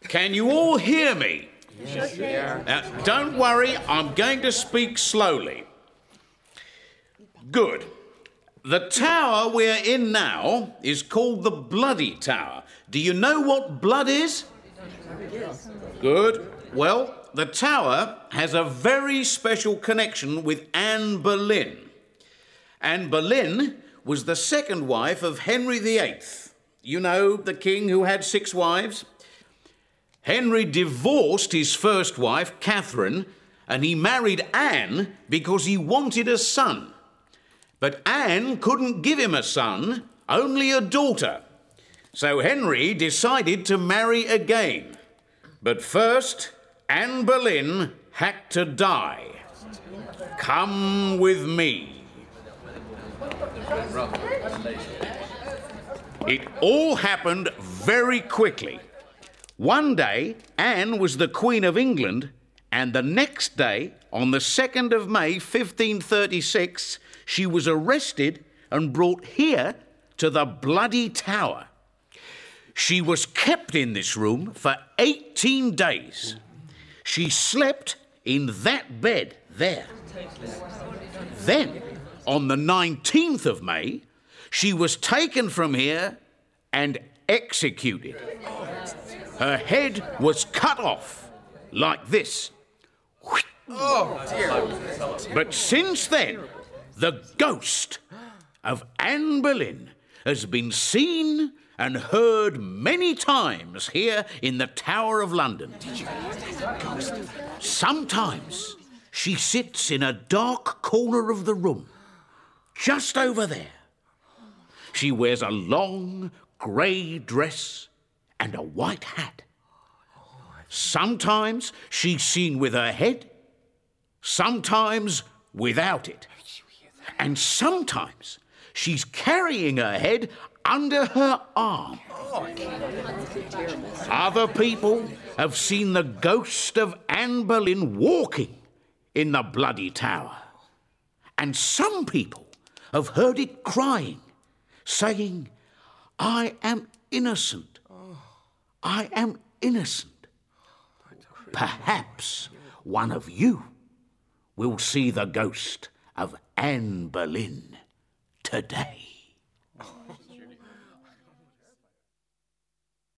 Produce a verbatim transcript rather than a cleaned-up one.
Can you all hear me? Yes, yeah. Now, don't worry, I'm going to speak slowly. Good. The tower we're in now is called the Bloody Tower. Do you know what blood is? Yes. Good. Well, the tower has a very special connection with Anne Boleyn. Anne Boleyn was the second wife of Henry the Eighth. You know, the king who had six wives? Henry divorced his first wife, Catherine, and he married Anne because he wanted a son. But Anne couldn't give him a son, only a daughter. So Henry decided to marry again. But first, Anne Boleyn had to die. Come with me. It all happened very quickly. One day, Anne was the Queen of England, and the next day, on the second of May, fifteen thirty-six, she was arrested and brought here to the Bloody Tower. She was kept in this room for eighteen days. She slept in that bed there. Then, on the nineteenth of May, she was taken from here and executed. Her head was cut off, like this. Oh, dear. But since then, the ghost of Anne Boleyn has been seen and heard many times here in the Tower of London. Sometimes she sits in a dark corner of the room, just over there. She wears a long grey dress and a white hat. Sometimes she's seen with her head, sometimes without it. And sometimes she's carrying her head under her arm. Other people have seen the ghost of Anne Boleyn walking in the Bloody Tower. And some people have heard it crying, saying, "I am innocent. I am innocent." Perhaps one of you will see the ghost of Anne Boleyn today.